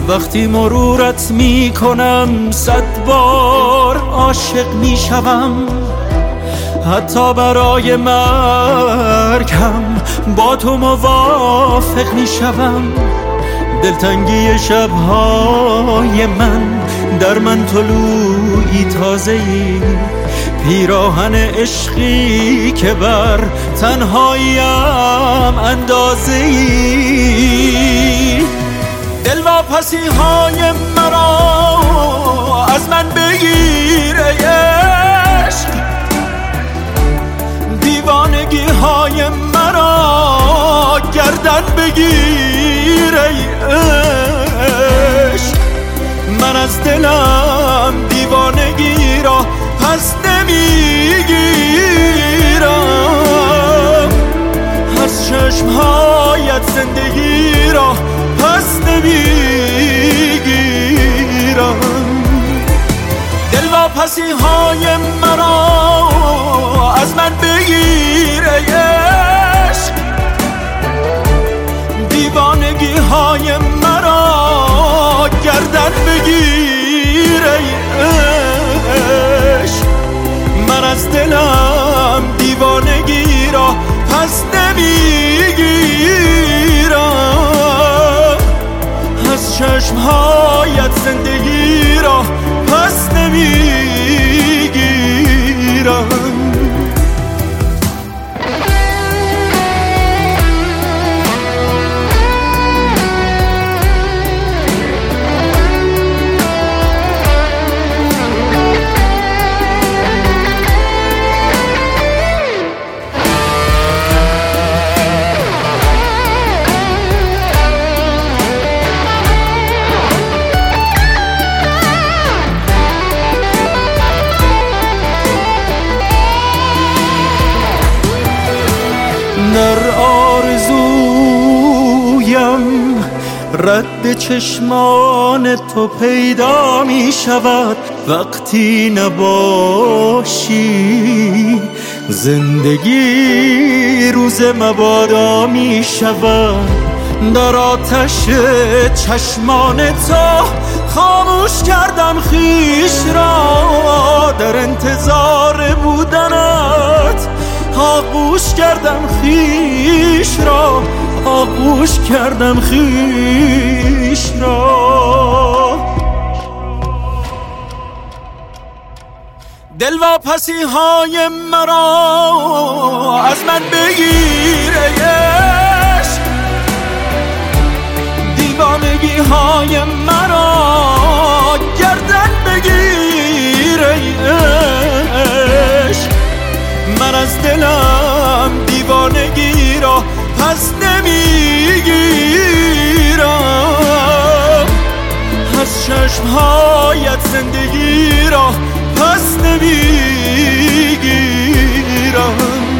وقتی مرورت می کنم 100 بار عاشق می شوم، حتی برای مرگم با تو موافق می شوم. دلتنگی شبهای من در من طلوعی تازه‌ای، پیراهن عشقی که بر تنهاییم اندازه‌ای. دلواپسی های مرا از من بگیر ای عشق، دیوانگی های مرا گردن بگیر ای عشق. من از دلم دیوانگی را پس نمیگیرم، از چشمهایت زندگی را پس نمیگیرم. دلواپسی های مرا از من بگیر ای عشق، دیوانگی های مرا گردن بگیر ای عشق. من از دلم دیوانگی را پس نمیگیرم، از چشمهایت زندگی را پس نمیگیرم. در آرزویم رد چشمان تو پیدا می شود، وقتی نباشی زندگی روز مبادا می شود. در آتش چشمان تو خاموش کردم خویش را، در انتظار بودنت آغوش کردم خویش را، آغوش کردم خویش را. دلواپسی های مرا از من بگیر ای عشق، دیوانگی های مرا گردن بگیر ای عشق. من از دلم دیوانگی را پس نمیگیرم، از چشمهایت زندگی را پس نمیگیرم.